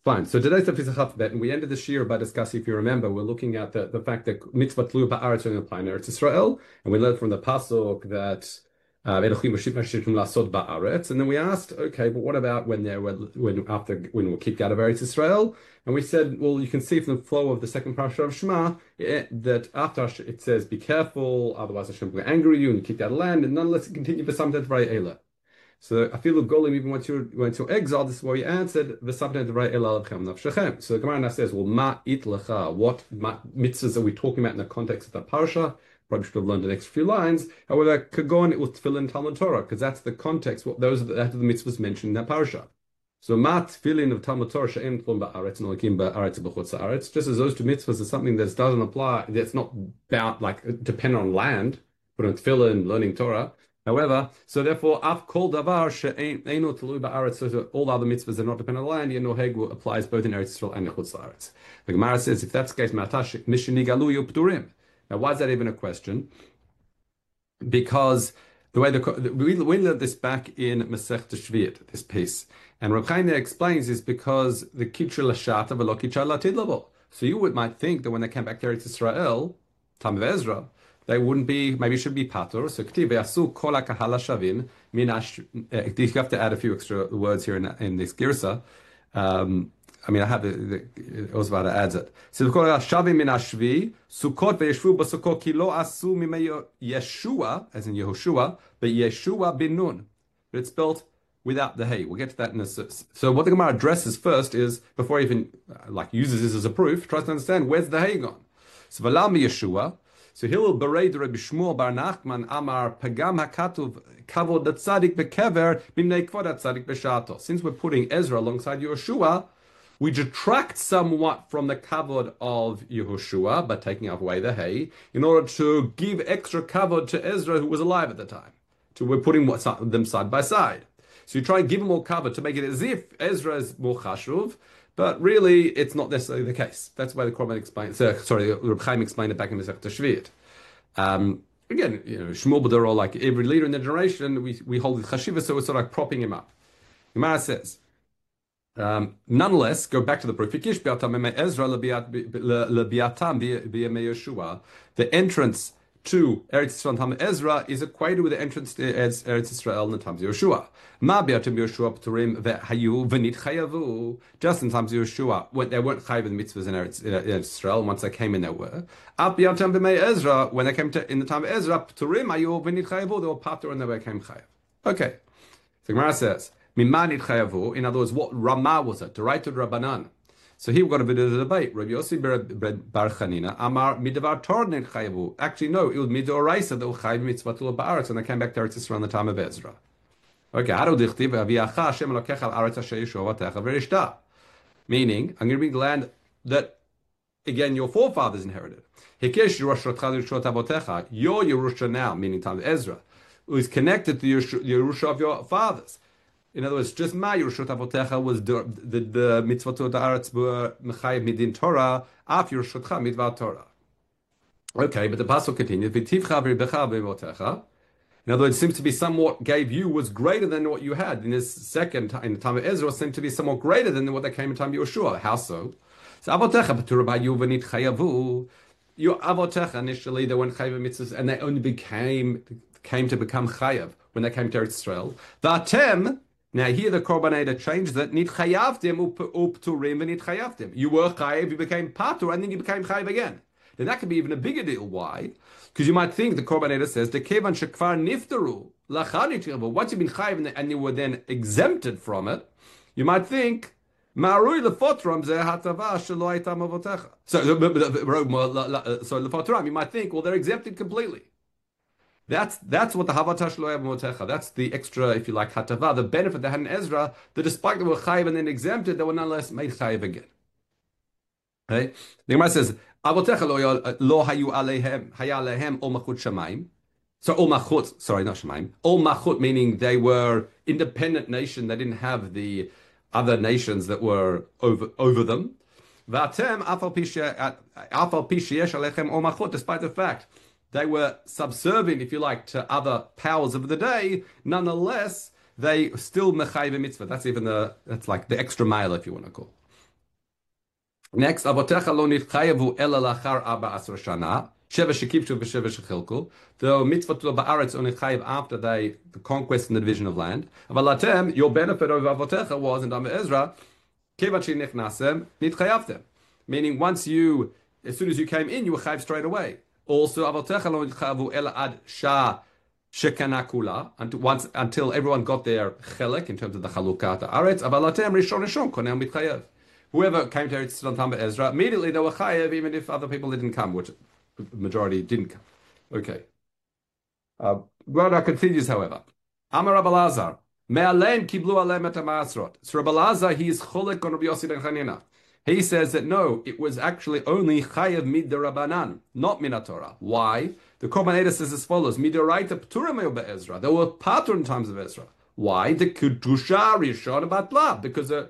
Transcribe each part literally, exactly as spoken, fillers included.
Fine. So today's daf is a Chaf Bet, and we ended the shir by discussing, if you remember, we're looking at the, the fact that mitzvah tluya ba'aretz only apply in Eretz Israel, and we learned from the pasuk that Elochim mashishim lasod ba'aretz, and then we asked, okay, but what about when they were when after when we're kicked out of Eretz Israel? And we said, well, you can see from the flow of the second parasha of Shema it, that after it says, be careful, otherwise Hashem will get angry with you and you kicked out of land, and nonetheless it continue for some time very Eila. So I feel golim even once you're once you're exiled, this is why he answered the subject of nafshechem. So the Gemara now says, well, ma it lecha, what ma, mitzvahs are we talking about in the context of the parsha? Probably should have learned the next few lines. However, kagon it was tefillin Talmud Torah, because that's the context. What those are the, that are the mitzvahs mentioned in that parsha. So ma tefillin of Talmud Torah she'en tlon ba'aretz noakim ba'aretz b'chutz haaretz. Just as those two mitzvahs are something that doesn't apply, that's not bound like dependent on land, but on tefillin, learning Torah. However, so therefore, af kol davar she'eino tului ba'aretz. So all the other mitzvahs are not dependent on land. Yenoheg applies both in Eretz Yisrael and in Chutz La'aretz. The Gemara says, if that's the case, matash mishinigalu yupturim. Now, why is that even a question? Because the way the we, we learned this back in Masech Shvi'it, this piece, and Reb Chaim explains is because the kitcher lashata v'lo kitcher latid lavo. So you would might think that when they came back to Eretz Yisrael, time of Ezra, they wouldn't be, maybe should be patur. So k'tiv v'yasu kol ha'kahala shavin minash. You have to add a few extra words here in, in this girsa. Um, I mean, I have the, the Osvada adds it. So kol ha'shavin minashvi sukkot ve'yeshvu b'sukkot ki lo asu mimei Yeshua, as in Yehoshua, but Yeshua bin Nun. But it's spelled without the hey. We'll get to that in a so what the Gemara addresses first is, before he even uh, like uses this as a proof, tries to understand where's the hey gone. So v'lam Yeshua. So Hillel bereid Rabbi Shmuel bar Nachman Amar Pagam Hakatuv Kavod Tzadik Bekever Bimnei Kvod Tzadik Beshato. Since we're putting Ezra alongside Yehoshua, we detract somewhat from the kavod of Yehoshua by taking away the hay in order to give extra kavod to Ezra, who was alive at the time. So we're putting them side by side. So you try and give him more kavod to make it as if Ezra is more chashuv. But really, it's not necessarily the case. That's why the Korban explains. Uh, sorry, Reb Chaim explained it back in Masechta Shvi'it. Um, again, you know, Shmuel B'doro, like every leader in the generation, we we hold the chashiva, so we're sort of like propping him up. Gemara says, um, nonetheless, go back to the proof. The entrance to Eretz Yisrael and Tam Ezra is equated with the entrance to Eretz Yisrael and Tam Yehoshua. Ma biatim Yehoshua p'turim ve'hayu v'nit chayavu. Just in times of Yehoshua, when they weren't chayav in mitzvahs in Eretz, in Eretz Yisrael, and once they came in, they were. Ab biatim b'mei Ezra, when they came to in the time of Ezra, p'turim hayu v'nit chayavu, they were patur and they became chayav. Okay, so Gemara says, mimma nit chayavu. In other words, what Ramah was it? The right to Rabbanan. So here we've got a bit of a debate. Rabbi Yossi bar Chanina, Amar midavar Torah nit chayavu. Actually, no, it was midoraisa that was chayav mitzvah tluya ba'aretz, and they came back to Eretz Yisrael in the time of Ezra. Okay, meaning, I'm going to read the land that, again, your forefathers inherited. Your Yerusha now, meaning time of Ezra, is connected to your Yerusha of your fathers. In other words, just my Yerusha Avotecha was the, the, the mitzvah to the Aretz Mechayev Midin Torah, af Yerushatcha Midvar Torah. Okay, but the pasuk continues, in other words, it seems to be somewhat gave you was greater than what you had in this second in the time of Ezra. Seemed to be somewhat greater than what they came in the time of Yehoshua. How so? So avotecha b'turah b'yu v'nit chayavu. Your avotecha initially they weren't chayav mitzvahs, and they only became came to become chayav when they came to Eretz Yisrael. V'atem. Now here the Korban changed that nit chayavdim upturim v'nit chayavdim. You were chayav, you became patur, and then you became chayav again. Then that could be even a bigger deal. Why? Because you might think the Korban says the kevan shekvar niftaru lachani tirvu. Once you've been chayiv and you were then exempted from it, you might think ma'arui lefotram zeh hatava shelo hayta mavotecha. So so lefotram, you might think, well, they're exempted completely. That's that's what the havata shelo hayta mavotecha. That's the extra, if you like, hatava, the benefit they had in Ezra. That despite they were chayiv and then exempted, they were nonetheless made chayiv again. Okay, the Gemara says. Avotecha lo hayu alehem haya alehem ol machut shamayim. So ol machut, sorry, not shamayim. Ol machut meaning they were independent nation. They didn't have the other nations that were over over them. Vatem afal pisheyesh alechem ol machut. Despite the fact they were subservient, if you like, to other powers of the day, nonetheless they still mechayiv mitzvah. That's even the that's like the extra mile, if you want to call. Next, Avotecha lo nitchayevu ela lachar arba asra shana. Sheva shekivtu v'sheva shechilku. The mitzvot lo ba'aretz only chayev after they, the conquest and the division of land. Avalatem, your benefit over Avotecha was in Dam Ezra, kevan shenichnasim nitchayavtem. Meaning, once you, as soon as you came in, you were chayev straight away. Also, Avotecha lo nitchayevu ela ad shah shekana kula, until once until everyone got their chelek in terms of the chalukat aretz. Avalatem rishon rishon konel mitchayev. Whoever came to Eretz Yisrael Tamba Ezra, immediately they were chayev, even if other people didn't come, which the majority didn't come. Okay. Uh, Gemara continues, however. Amar Rabbi Lazar, me'aleim kiblu aleim et ha'ma'asrot. So Rabbi Lazar, he is cholek on Rabbi Yossi ben Chanina. He says that no, it was actually only chayev mid Rabbanan, not min Torah. Why? The Korban Eda says as follows: midoraita p'tura be'Ezra. There were patur in times of Ezra. Why? The kedusha rishon batla, because the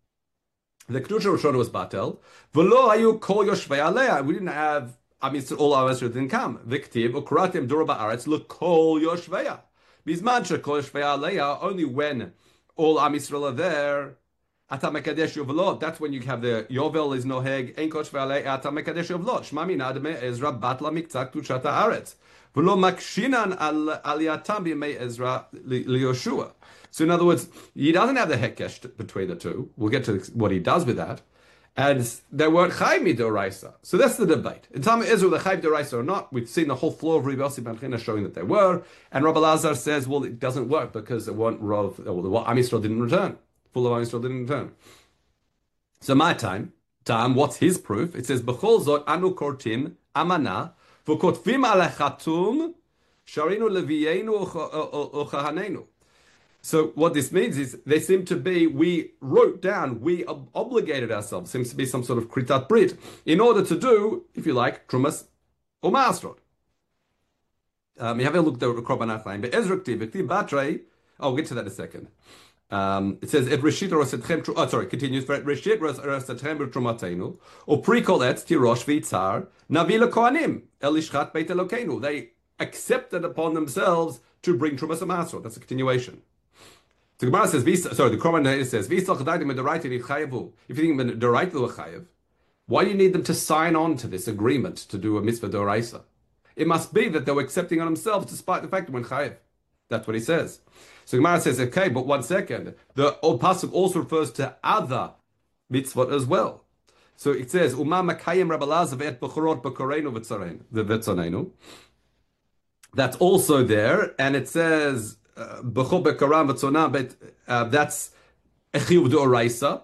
The Kedusha Roshona was Batel. V'lo hayu kol yoshvei alea. We didn't have, I mean, all our Ezra didn't come. Viktiv, ukuratim dura ba'aretz, l'kol yoshveya. Bizman shekol yoshvei alea, only when all Am Yisrael are there, ata mekadesh yovlot. That's when you have the Yovel is noheg, ein kol yoshvei alea, ata mekadesh yovlot. Shma min adme Ezra batla miktzak tuchat haaretz. V'lo makshinan al aliyatam b'yemei Ezra liYoshua. So in other words, he doesn't have the hekesh between the two. We'll get to what he does with that. And they weren't chayv midoraisa. So that's the debate. In time of Israel, the chayv midoraisa or not, we've seen the whole floor of Rabbi Yossi ben Chanina showing that they were. And Rabbi Lazar says, well, it doesn't work because it weren't Rav, well, Am Yisrael didn't return. Full of Am Yisrael didn't return. So my time, time, what's his proof? It says, B'chol zot anu kortim amana v'kotvim alechatum sharinu levienu uchahanenu. So what this means is they seem to be, we wrote down, we ob- obligated ourselves, seems to be some sort of kritat brit, in order to do, if you like, trumas or ma'asrot. Um, you have a look at the Korban Achayim. But Ezra Ktiv, Ktiv Batre, I'll get to that in a second. Um, it says, "Et reshit rosetchem." Oh, sorry, continues. "Et reshit rosetchem b'trumatenu, or pre-kol etz tirosh v'itzar navi lekohanim el ishchat beit Elokeinu." They accepted upon themselves to bring trumas and ma'asrot. That's a continuation. The Gemara says, sorry, the Korban says, if you think Doraita were chayev, why do you need them to sign on to this agreement to do a mitzvah Doraisa? It must be that they were accepting on themselves despite the fact that when chayev. That's what he says. So Gemara says, okay, but one second. The old pasuk also refers to other mitzvot as well. So it says, Uma makayim Rabbi Lazar ve'et b'chorot b'koreinu v'tzonenu. That's also there, and it says, Uh, that's echiyuv d'oraisa.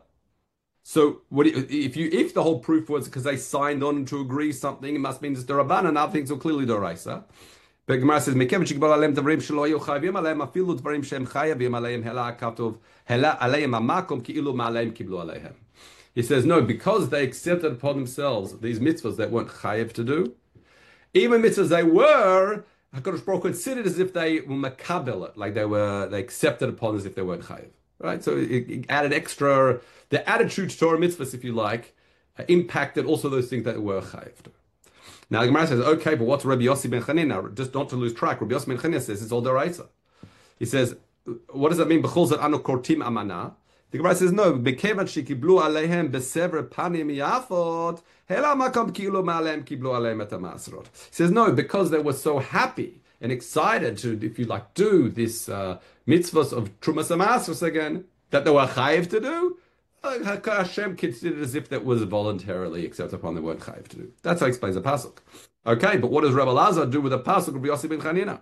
So what you, if you if the whole proof was because they signed on to agree something, it must mean it's d'Rabbanan. Now things are clearly d'oraisa. But Gemara says mekev shekibal alem davrim shelo hayu chayavim aleim afilu dvarim shem chayavim aleim hela katov hela aleim amakom ki'ilu ma'aleim kiblu aleihem. He says no, because they accepted upon themselves these mitzvahs that weren't chayav to do, even mitzvahs they were. HaKadosh Baruch Hu considered as if they were makabel, like they were, they accepted upon as if they weren't chayiv, right? So it, it added extra, the attitude to Torah mitzvahs, if you like, uh, impacted also those things that were chayiv. Now the Gemara says, okay, but what's Rabbi Yossi ben Chanina? Just not to lose track, Rabbi Yossi ben Chanina says it's all deraisa. He says, what does that mean? B'chol zot anu kortim amana. The Gemara says, no, bekevan shekiblu aleihem besever panim yafot, hela makom kilu ma'aleim kiblu aleihem et ha'ma'asrot. He says, no, because they were so happy and excited to, if you like, do this uh, mitzvahs of trumas and ma'asros again, that they were chayiv to do, uh, Hashem considered as if that was voluntarily accepted upon they weren't chayiv to do. That's how he explains the pasuk. Okay, but what does Rabbi Lazar do with the pasuk of Rabbi Yossi ben Chanina?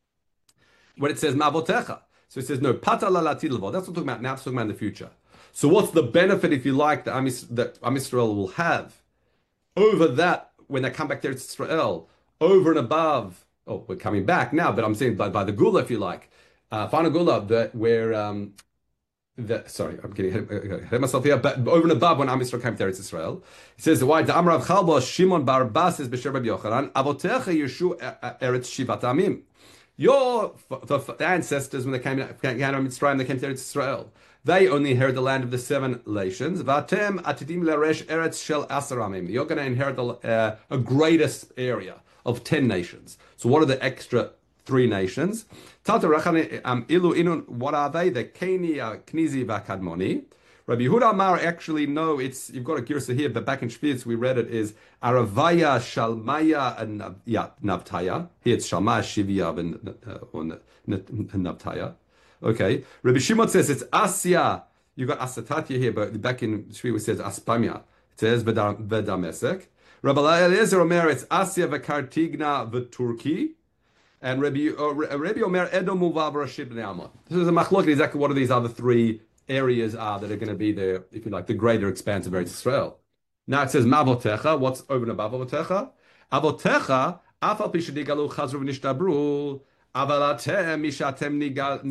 When it says ma'avotecha. So it says, no, pata la latilvo. That's what we're talking about now. It's talking about in the future. So what's the benefit, if you like, that Am, that Am Yisrael will have over that when they come back to Israel, over and above, oh, we're coming back now, but I'm saying by, by the Gula, if you like, uh, final Gula, that where, um, that, sorry, I'm getting ahead of myself here, but over and above when Am Yisrael came to Eretz Israel, it says, why, the Amar of Chalba, Shimon bar Bas is B'Sher Rabbi Yochanan, Avotecha Yeshu Eretz Shivat Amim. Your the, the ancestors, when they came out of Mitzrayim, they came to Eretz Israel. They only inherit the land of the seven nations. Vatem atidim leresh eretz shel asaramim. You're going to inherit the, uh, a greatest area of ten nations. So what are the extra three nations? Tata rachane ilu inun. What are they? The Keni, Knizi, Vakadmoni. Rabbi Yehuda Amar, actually, no, it's, you've got a girsa here, but back in Shvitz, we read it is Aravaya, Shalmaya, and Nav- yeah, Navtaya. Here it's Shalmaya, Shivya, and uh, or N- N- Navtaya. Okay. Rabbi Shimon says it's Asya. You got Asatatya here, but back in Shvitz it says Aspamya. It says Vedam- Vedamesek. Rabbi Eliezer Omer, it's Asya, Vekartigna, Veturki. And Rabbi, uh, Rabbi Omer Edom Uvav Rashib Bnei Ammon. This is a machlok. Exactly what are these other three areas are that are going to be the, if you like, the greater expanse of Eretz Israel. Now it says Mavotecha. What's over and above Avotecha? Avotecha Afal Pishadigalu Chazru V'Nishtabru Aval Atem Mishatem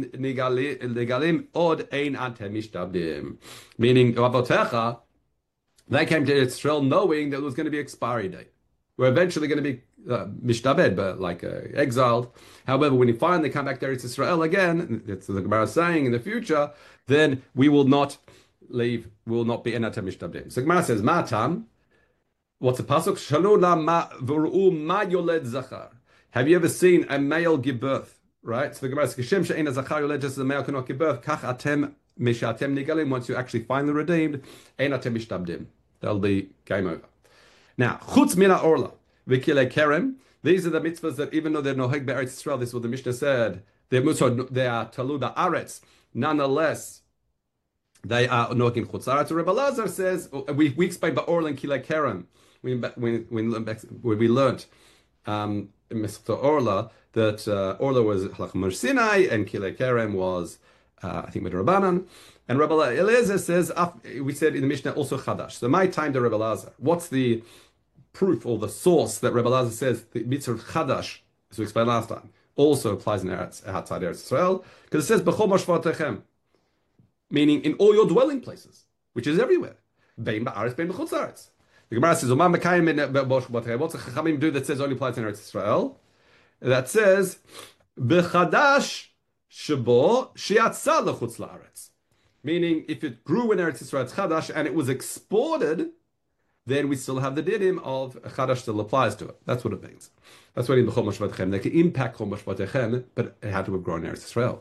Nigalim Od Ein Atem Mishtabdim. Meaning Avotecha, they came to Israel knowing that there was going to be expiry date. We're eventually going to be uh, mishtabed, but like uh, exiled. However, when you finally come back to Eretz Israel again, it's the Gemara saying in the future, then we will not leave, we will not be enata mishtabdim. So Gemara says, Matam, what's the pasuk? Shalom ma v'ru'u ma yoled zachar. Have you ever seen a male give birth? Right? So the Gemara says, Kishem she'ena zachar yoled, just as a male cannot give birth, kach atem mishatem nigalim, once you actually find the redeemed, enatem mishtabdim. That'll be game over. Now, chutz mina orla, v'kilei kerem. These are the mitzvahs that even though they're noheg be'eretz Yisrael, this is what the Mishnah said. They're mutzah, they are taluda aretz. Nonetheless, they are noheg chutz aretz. Rebbe Lazar says we we explained about orla and kilei kerem when when when we learned um, in Masechta Orla that uh, orla was halach Sinai and kilei kerem was uh, I think with Rabbanan. And Rebbe Eliezer says, we said in the Mishnah also Chadash. So my time to Rebbe Eliezer. What's the proof or the source that Rebbe Eliezer says the mitzvah Chadash, as we explained last time, also applies in Eretz, outside Eretz Israel? Because it says B'chol mashvatechem, meaning in all your dwelling places, which is everywhere. Bein ba'aretz, bein b'chutz aretz. The Gemara says, Umam mekayim in b'chutz. What's the Chachamim do that says only applies in Eretz Israel? That says B'chadash shebo she'atza l'chutz la'aretz. Meaning, if it grew in Eretz Yisrael, it's Chadash, and it was exported, then we still have the dinim of Chadash still applies to it. That's what it means. That's what in the Chol Mashvatechem, they can impact Chol Mashvatechem, but it had to have grown in Eretz Yisrael.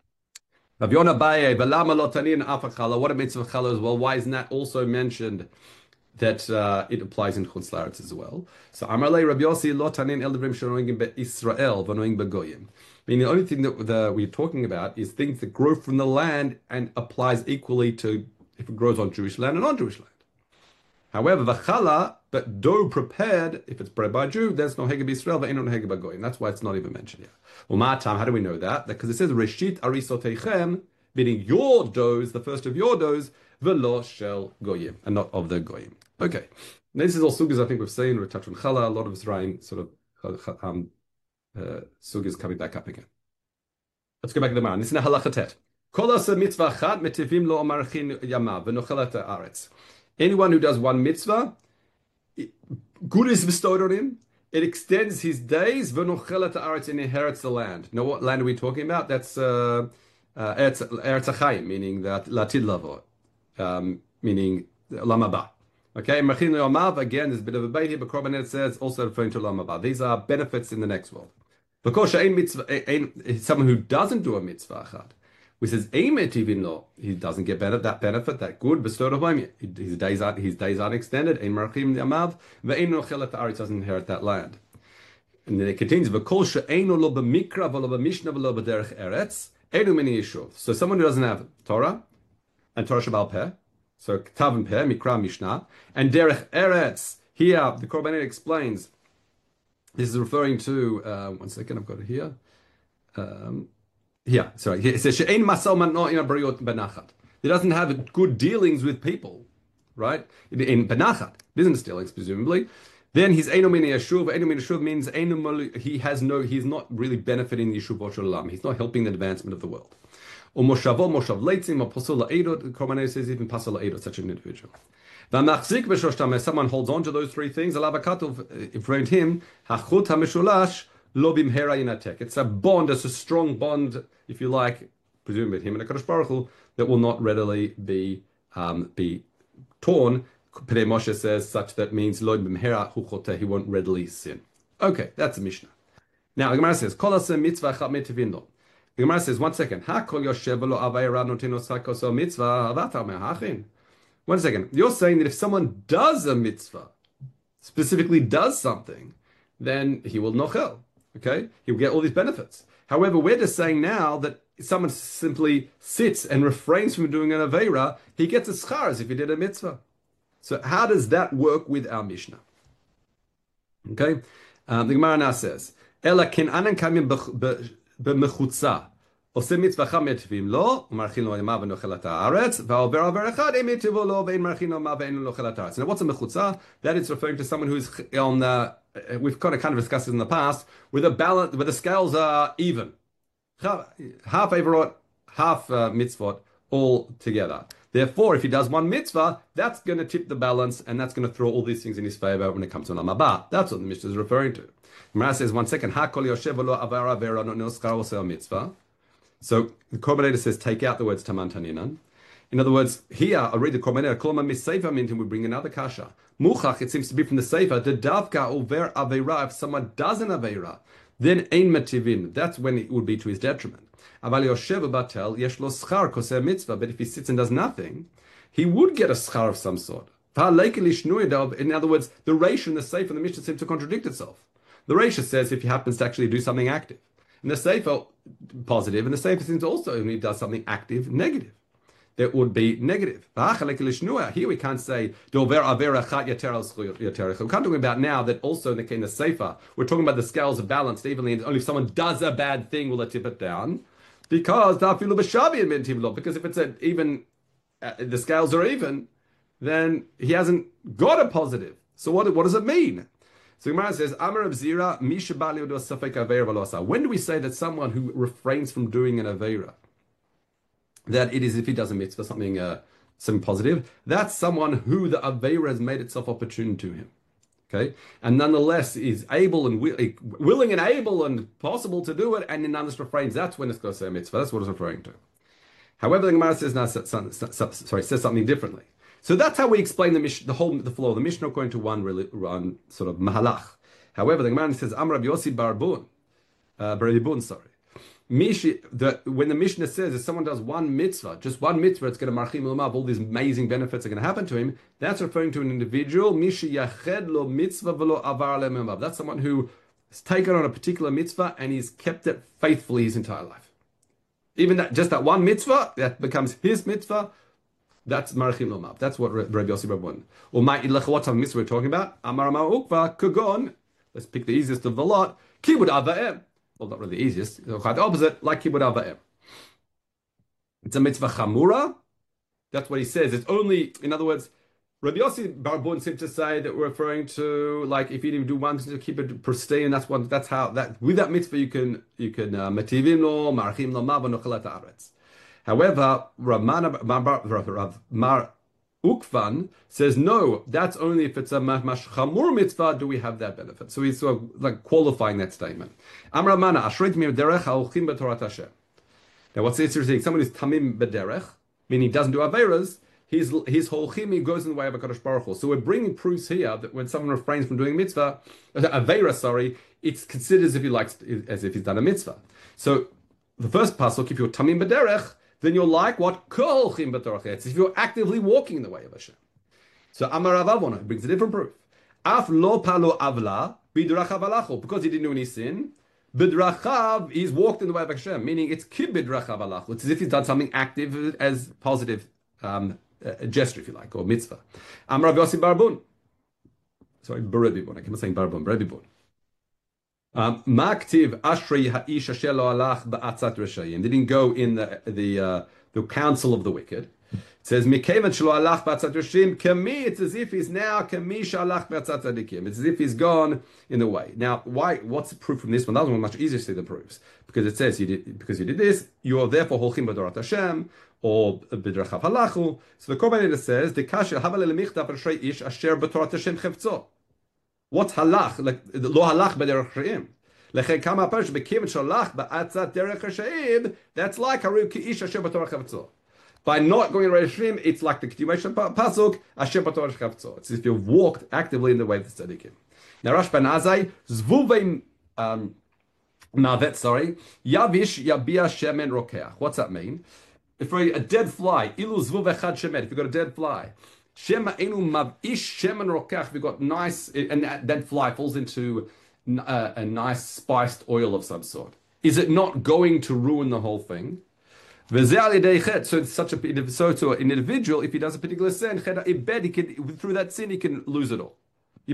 Rav Yonah Baye, V'lama lo tanin af chala. What a mitzvah chala as well. Why isn't that also mentioned that uh, it applies in Chutz La'aretz as well? So Amarle Rabbi Yossi lo tanin el devrim shenoing be'Israel v'noing be'goyim. Meaning the only thing that the, we're talking about is things that grow from the land and applies equally to if it grows on Jewish land and non-Jewish land. However, the challah, but dough prepared, if it's bred by a Jew, there's no hegeb Israel, but no hegeb goyim. That's why it's not even mentioned here. Well, matam, how do we know that? Because it says reshit arisoteichem, meaning your doughs, the first of your doughs, velo shel goyim, and not of the goyim. Okay, now, this is all sugas I think we've seen. We've touched on challah. A lot of Israel sort of um, uh, sugas coming back up again. Let's go back to the man. This is a halacha tet. Kol asa mitzvah chat metivim lo amarchin yamav v'nochelet haaretz. Anyone who does one mitzvah, good is bestowed on him. It extends his days. V'nochelet haaretz, and inherits the land. Now, what land are we talking about? That's uh, uh, Eretz Achayim, meaning that latid lavo, um, meaning lamaba. Okay, Machin Yamav, again, there's a bit of a debate here, but Korbanet says also referring to lamaba. These are benefits in the next world. Because someone who doesn't do a mitzvah achad, which says he doesn't get better, that benefit, that good bestowed upon him. His days aren't his days aren't extended. Ein marchim yamav ve'ein nochelet haaretz, doesn't inherit that land. And then it continues. V'kol she'eino lo b'mikra v'lo b'mishnah v'lo b'derech eretz einu mini yishuv. So someone who doesn't have Torah and Torah Shabbat Peh, so Ktav and Peh, Mikra, Mishnah, and derech eretz. Here the Korbanet explains. This is referring to, uh, one second, I've got it here. Um, yeah, sorry. It says, She'ein masal man'o im ha'briyot benachat. He doesn't have good dealings with people, right? In, in benachat, business dealings, presumably. Then he's eino min yeshuv. Eino min yeshuv means eino, he has no, he's not really benefiting the yeshuv olam. He's not helping the advancement of the world. Or moshavo, moshav leitzim, or posol la'edot. The Korbanet says even pasol la'edot, such an individual. If someone holds on to those three things, if around him, it's a bond, it's a strong bond, if you like, presumably him and HaKadosh Baruch Hu, that will not readily be um, be torn. Pnei Moshe says such that means lo b'mhera hu choteh, he won't readily sin. Okay, that's a Mishnah. Now the Gemara says, Kol aseh mitzvah achat metivin lo. The Gemara says, one second. Hakol yoshev v'lo avayra noteno sakos o mitzvah avatar me'hachin. One second. You're saying that if someone does a mitzvah, specifically does something, then he will nochel. Okay? He will get all these benefits. However, we're just saying now that if someone simply sits and refrains from doing an aveira, he gets a schar as if he did a mitzvah. So how does that work with our Mishnah? Okay? Um, the Gemara now says, Ela ken anan kamim b'mechutza. עושה מצווה מטיבים לו, ומרחין לו ימה ונאכל את הארץ, והעובר עובר אחד, אין מטיבו לו, ואין מרחין לו ימה ואין לו נאכל את הארץ. Now what's a mechutza? That is referring to someone who is on the, we've kind of kind of discussed it in the past, where the balance, where the scales are even. Half averot, half uh, mitzvot, all together. Therefore, if he does one mitzvah, that's going to tip the balance, and that's going to throw all these things in his favor when it comes to an amabah. That's what the Mishnah is referring to. Gemara says, one second, ha kol yoshev lo avara vera no noskar osel mitzvah. So the commentator says, take out the words taman taninan. In other words, here, I read the commentator, kolma miseifa mintim, we bring another kasha. Muchach, it seems to be from the seifa, the davka over aveira, if someone does an aveira, then ein mativin, that's when it would be to his detriment. Aval yoshev batel, yesh lo schar koseh mitzvah, but if he sits and does nothing, he would get a schar of some sort. In other words, the Reish and the Sefer and the Mishnah seem to contradict itself. The Reish says if he happens to actually do something active. And the Sefer, positive, and the Sefer seems also when he does something active, negative. There would be negative. Here we can't say, we can't talk about now that also in the, in the Sefer, we're talking about the scales are balanced evenly, and only if someone does a bad thing will it tip it down. Because, because if it's an even, uh, the scales are even, then he hasn't got a positive. So what, what does it mean? So Gemara says, Amar of Zira, Misha Bali Safek Aveira Valosa. When do we say that someone who refrains from doing an Aveira, that it is if he does a mitzvah, something uh, something positive, that's someone who the Aveira has made itself opportune to him. Okay? And nonetheless is able and wi- willing and able and possible to do it, and nonetheless refrains. That's when it's going to say a mitzvah. That's what it's referring to. However, the Gemara says, no, sorry, says something differently. So that's how we explain the Mish, the whole the flow of the Mishnah according to one, one sort of mahalach. However, the Gemara says Amar Rabbi Yossi Barbun, uh, Barbun, sorry. Mishi, the, when the Mishnah says if someone does one mitzvah, just one mitzvah, it's going to marchim l'mav, all these amazing benefits are going to happen to him. That's referring to an individual. Mishi yached lo mitzvah v'lo avar le'memav. That's someone who has taken on a particular mitzvah and he's kept it faithfully his entire life. Even that, just that one mitzvah that becomes his mitzvah. That's marchim lomav. That's what Rabbi Yossi Barbun. Or my what type of mitzvah we're talking about? Amar Amar Ukva Kugon. Let's pick the easiest of the lot. Kibud Ava'em. Well, not really the easiest. Quite the opposite. Like Kibud Ava'em. It's a mitzvah chamura. That's what he says. It's only, in other words, Rabbi Yossi Barbun seems to say that we're referring to like if you do one to keep it pristine. That's one. That's how that with that mitzvah you can you can mativim lo marchim lomav v'nochelat haaretz. However, Rav Mar Ukvan says no. That's only if it's a mash chamur mitzvah do we have that benefit. So he's sort of like qualifying that statement. Amar Mana Ashreit mi b'derech ha'olchim b'torat Hashem. Now, what's interesting? Someone who's tamim b'derech, meaning he doesn't do averas. His his holchim goes in the way of a Kadosh Baruch Hu. So we're bringing proofs here that when someone refrains from doing mitzvah, avera, sorry, it's considered as if he likes as if he's done a mitzvah. So the first pasuk, if you're tamim b'derech, then you're like what? Kolchim b'torach. It's if you're actively walking in the way of Hashem. So Amar Rav Avona brings a different proof. Af lo palo avla bidrachav alacho. Because he didn't do any sin, bidrachav, he's walked in the way of Hashem, meaning it's kib bidrachav alacho. It's as if he's done something active as positive um, uh, gesture, if you like, or mitzvah. Amar Rav Yossi Barbun. Sorry, Berebibun. I keep saying Barbun. Berebibun. Maktiv Ashrei Ha'ish Asher Lo Alach Ba'atzat Reshayim. They didn't go in the the uh, the council of the wicked. It says Mikevan Shelo Alach Ba'atzat Reshayim. Kami. It's as if he's now Kami Shalach Ba'atzat Tzadikim. It's as if he's gone in the way. Now, why? What's the proof from this one? That one much easier to see the proofs because it says you did because you did this. You are therefore Holchim B'Dorat Hashem or B'Drachav Halachu. So the commentator says the Kasher Haval Elemichtav Ashrei Ish Asher B'Torat Hashem Chevtzo. What's halach? Like lo halach b'derech re'im. Lechem kama parish bekim shalach ba'atzat derech re'im. That's like haru ki'ish asher b'torach chavtzo. By not going in re'im, it's like the ketuvah pasuk asher b'torach chavtzo. It's as if you've walked actively in the way of the tzaddikim. Now Rash ben Azai zvuvei um, Mavet, sorry. Yavish yabia shemen rokeach. What's that mean? If for a dead fly, ilu zvuv echad shemen, if you've got a dead fly, shema enu mavish shemen rokeach, if you've got nice, and that dead fly falls into uh, a nice spiced oil of some sort. Is it not going to ruin the whole thing? So it's such a so to an individual, if he does a particular sin, he can through that sin he can lose it all.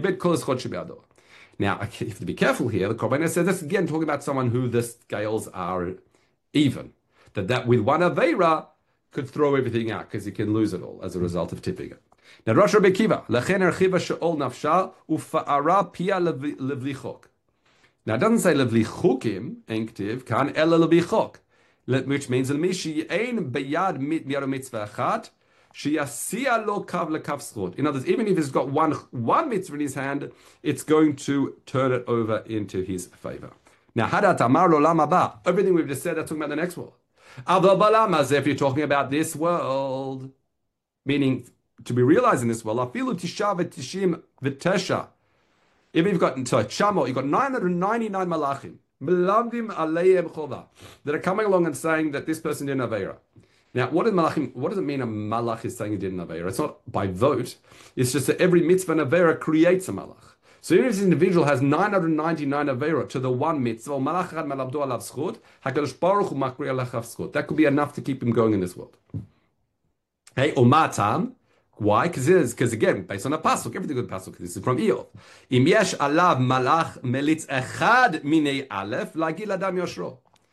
Now, you have to be careful here. The Korban says this again, talking about someone who the scales are even. That that with one Aveira could throw everything out because he can lose it all as a result of tipping it. Now, Rosh Rabbi Kiva, Lechen erchiva she'ol nafsha ufa'ara pia levlichok. Now, it doesn't say levlichukim, enktiv, kan ela levlichok, which means l'mishi ein beyad miyad mitzvah achat, sheyasiya lo kav lekav zchut. In other words, even if he's got one one mitzvah in his hand, it's going to turn it over into his favor. Now, hadat amar lo lam haba. Everything we've just said, that's talking about the next world. Aval balam, as if you're talking about this world, meaning to be realized in this world. Afilu tisha v'tishim v'tesha. If you've got so Shamo, you've got nine hundred ninety-nine malachim, melamdim aleim chova, that are coming along and saying that this person did an aveira. Now, what, malachim, what does it mean a malach is saying he did an aveira? It's not by vote. It's just that every mitzvah and aveira creates a malach. So even if this individual has nine hundred ninety-nine aveira to the one mitzvah, malach had malabdu alav zchut, hakadosh baruch hu makri alachav zchut. That could be enough to keep him going in this world. Hey, umatam. Why? Because it is, because again, based on a pasuk, everything with pasuk, this is from Eov. Im yesh alav malach melitz echad minei aleph lagil adam yoshro.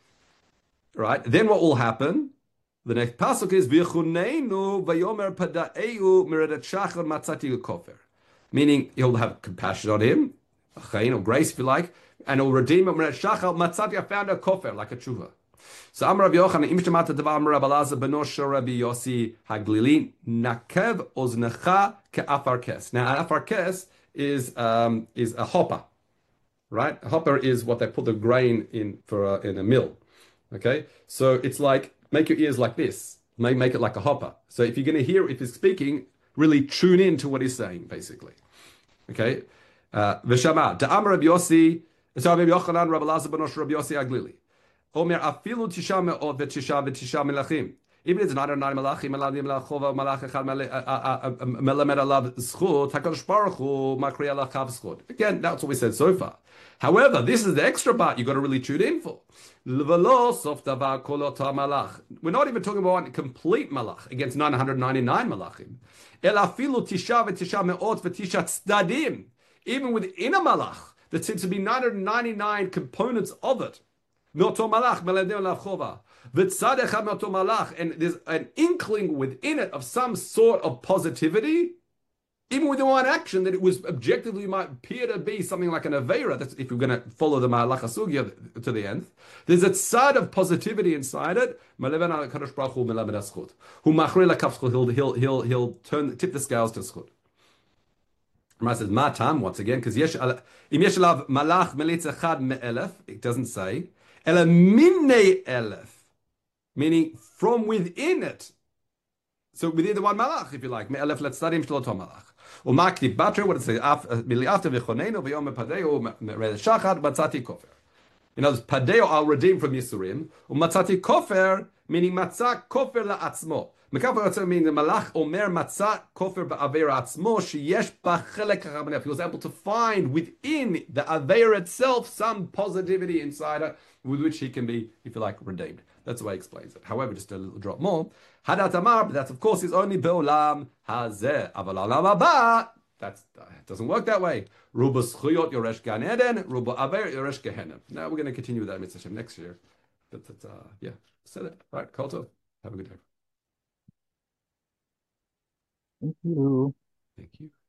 Right? Then what will happen? The next pasuk is v'chuneinu vayomer pada'eu miradat shachar matzati kofer. Meaning he'll have compassion on him, or grace if you like, and he'll redeem him. Miradat shachar matzati, I found a kofer, like a tshuva. So Amar Rabbi Yochanan, im shemata devar Amar Rabbi Elazar beno shel Rabbi Yossi Haglili, nakev oznecha ke'afar kes. Now, an afar kes is um, is a hopper, right? A hopper is what they put the grain in for a, in a mill. Okay, so it's like make your ears like this, make make it like a hopper. So if you're going to hear if he's speaking, really tune in to what he's saying, basically. Okay, v'shama da Amar Rabbi Yossi, so Rabbi Yochanan Rabbi Elazar beno shel Rabbi Yossi Haglili. Omer afilu tisha me'od v'tisha v'tisha melachim. Even if it's not a nine malachim, meladim lachova malach echad melamed alav zchut, hakadosh baruch hu makri alachav zchut. Again, that's what we said so far. However, this is the extra part you've got to really tune in for. L'velo sof davar kol ota malach. We're not even talking about one complete malach against nine hundred ninety-nine malachim. El afilu tisha v'tisha me'od v'tisha tzdadim. Even within a malach, there seems to be nine hundred ninety-nine components of it. Malach, and there's an inkling within it of some sort of positivity, even within one action, that it was objectively might appear to be something like an Aveira. That's if you're going to follow the Malach Asugya to the end. There's a side of positivity inside it. He'll, he'll, he'll, he'll turn, tip the scales to zchut. Rashi says, Matam, once again, because Im yesh alav malach melitz echad me'elef, it doesn't say. Ela minei elef, meaning from within it. So within the one malach, if you like, me'elef letzadim shloto malach. Umakti batre, what it says, mili after v'choneinu v'yom padeo me'red shachad matzati kofer. In other words, padeo I'll redeem from Yisurim, umatzati kofer, meaning matzah kofer la'atzmo. Mekafer meaning the malach omer matzah kofer ba'aver atzmo sheyesh b'chelek ha'chabanef. He was able to find within the aver itself some positivity inside it, with which he can be, if you like, redeemed. That's the way he explains it. However, just a little drop more. Hadat amar, but that of course is only be'olam hazeh. Aval olam haba, that doesn't work that way. Ruba zchuyot yoresh gan eden, ruba aver yoresh gehenem. Now we're going to continue with that mitzvah next year. But, but uh, yeah, said it. All right, Kol tov. Have a good day. Thank you. Thank you.